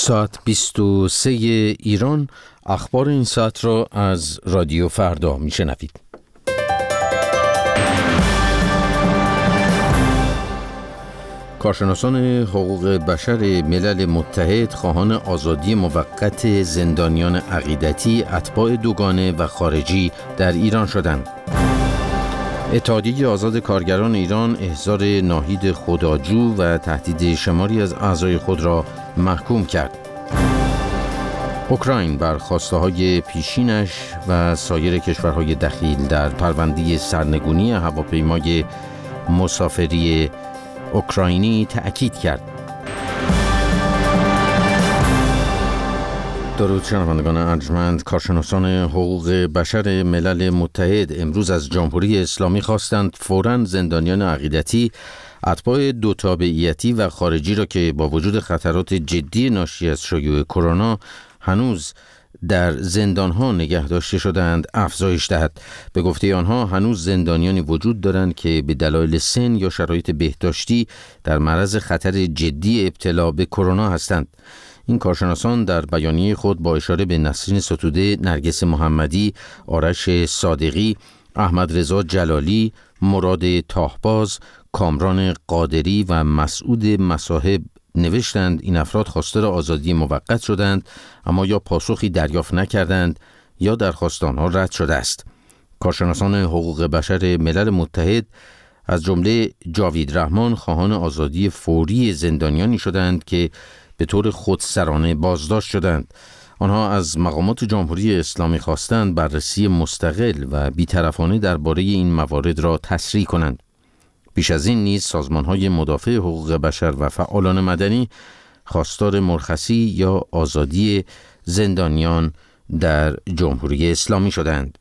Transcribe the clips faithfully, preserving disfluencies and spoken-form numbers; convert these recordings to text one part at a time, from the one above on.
ساعت بیست و سه ایران. اخبار این ساعت را از رادیو فردا میشنوید. کارشناسان حقوق بشر ملل متحد خواهان آزادی موقت زندانیان عقیدتی، اتباع دوگانه و خارجی در ایران شدند. اتحادیه آزاد کارگران ایران احضار ناهید خداجو و تهدید شماری از اعضای خود را محکوم کرد. اوکراین بر خواسته‌های پیشینش و سایر کشورهای دخیل در پرونده سرنگونی هواپیمای مسافری اوکراینی تأکید کرد. درود شنوندگان ارجمند. کارشناسان حقوق بشر ملل متحد امروز از جمهوری اسلامی خواستند فوراً زندانیان عقیدتی، اتباع دو تابعیتی و خارجی را که با وجود خطرات جدی ناشی از شیوع کرونا هنوز در زندانها نگه داشته شدند افزایش دهد. به گفته آنها هنوز زندانیانی وجود دارند که به دلایل سن یا شرایط بهداشتی در معرض خطر جدی ابتلا به کرونا هستند. این کارشناسان در بیانیه خود با اشاره به نسرین ستوده، نرگس محمدی، آرش صادقی، احمد رضا جلالی، مراد تاهباز، کامران قادری و مسعود مصاحب نوشتند این افراد خواستار آزادی موقت شدند اما یا پاسخی دریافت نکردند یا درخواست آنها رد شده است. کارشناسان حقوق بشر ملل متحد از جمله جاوید رحمان خواهان آزادی فوری زندانیانی شدند که به طور خودسرانه بازداشت شدند. آنها از مقامات جمهوری اسلامی خواستند بررسی مستقل و بی‌طرفانه درباره این موارد را تسریع کنند. بیش از این نیز سازمان‌های مدافع حقوق بشر و فعالان مدنی خواستار مرخصی یا آزادی زندانیان در جمهوری اسلامی شدند.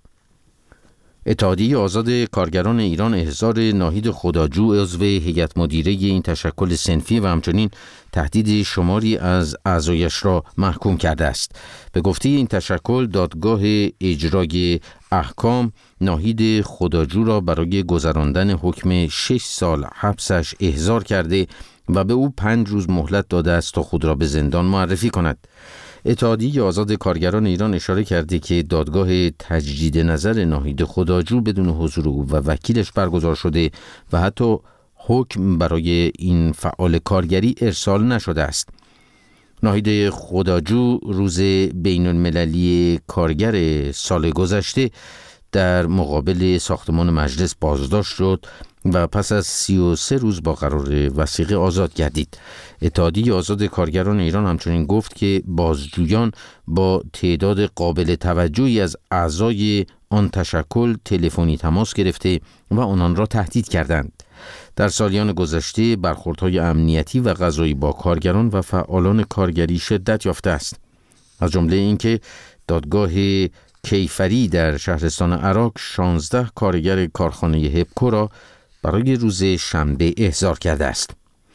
اتحادیه آزاد کارگران ایران احضار ناهید خداجو عضو هیئت مدیره این تشکل صنفی و همچنین تهدید شماری از اعضایش را محکوم کرده است. به گفته این تشکل دادگاه اجرای احکام ناهید خداجو را برای گذراندن حکم شش سال حبسش احضار کرده و به او پنج روز مهلت داده است تا خود را به زندان معرفی کند. اتحادیه آزاد کارگران ایران اشاره کرده که دادگاه تجدید نظر ناهید خداجو بدون حضور او و وکیلش برگزار شده و حتی حکم برای این فعال کارگری ارسال نشده است. ناهید خداجو روز بین المللی کارگر سال گذشته در مقابل ساختمان مجلس بازداشت شد و پس از سی و سه روز با قرار وثیقه آزاد گردید. اتحادیه آزاد کارگران ایران همچنین گفت که بازجویان با تعداد قابل توجهی از اعضای آن تشکل تلفنی تماس گرفته و آنان را تهدید کردند. در سالیان گذشته برخوردهای امنیتی و قضایی با کارگران و فعالان کارگری شدت یافته است. از جمله اینکه دادگاه کیفری در شهرستان عراق شانزده کارگر کارخانه هپکو را برای روز شنبه احضار کرده است.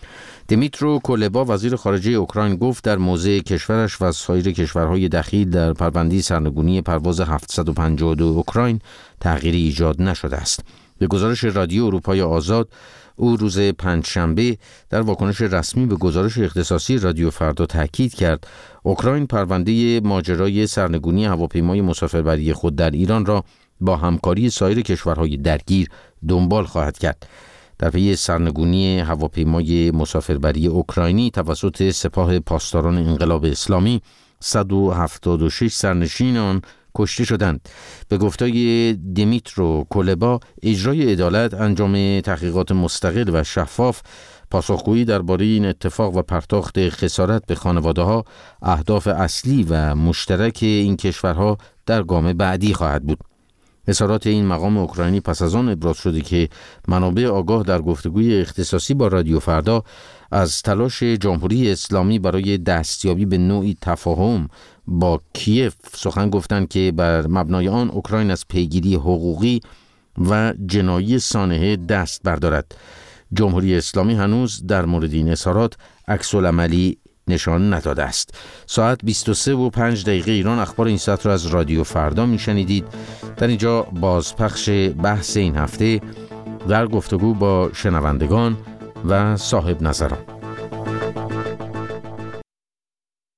دمیترو کولبا وزیر خارجه اوکراین گفت در موضع کشورش و سایر کشورهای دخیل در پرونده سرنگونی پرواز هفتصد و پنجاه و دو اوکراین تغییری ایجاد نشده است. به گزارش رادیو اروپای آزاد، او روز پنجشنبه در واکنش رسمی به گزارش اختصاصی رادیو فردا تاکید کرد اوکراین پرونده ماجرای سرنگونی هواپیمای مسافربری خود در ایران را با همکاری سایر کشورهای درگیر دنبال خواهد کرد. در پی سرنگونی هواپیمای مسافربری اوکراینی توسط سپاه پاسداران انقلاب اسلامی صد و هفتاد و شش سرنشین آن کشته شدند. به گفتای دمیترو کولبا، اجرای عدالت، انجام تحقیقات مستقل و شفاف، پاسخگویی درباره این اتفاق و پرداخت خسارت به خانواده‌ها اهداف اصلی و مشترک این کشورها در گام بعدی خواهد بود. اظهارات این مقام اوکراینی پس از آن ابراز شده که منابع آگاه در گفتگوی اختصاصی با رادیو فردا از تلاش جمهوری اسلامی برای دستیابی به نوعی تفاهم با کیف سخن گفتند که بر مبنای آن اوکراین از پیگیری حقوقی و جنایی سانحه دست بردارد. جمهوری اسلامی هنوز در مورد این اظهارات عکس‌العملی نشان نداده است. ساعت بیست و سه و پنج دقیقه ایران. اخبار این ساعت را از رادیو فردا میشنیدید. در اینجا بازپخش بحث این هفته در گفتگو با شنوندگان و صاحب نظران.